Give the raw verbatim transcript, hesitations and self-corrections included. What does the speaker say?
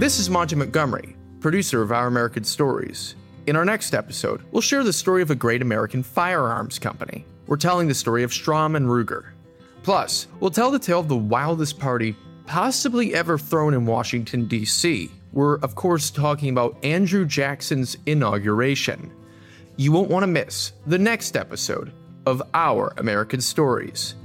This is Monty Montgomery, producer of Our American Stories. In our next episode, we'll share the story of a great American firearms company. We're telling the story of Strom and Ruger. Plus, we'll tell the tale of the wildest party possibly ever thrown in Washington, D C. We're, of course, talking about Andrew Jackson's inauguration. You won't want to miss the next episode of Our American Stories.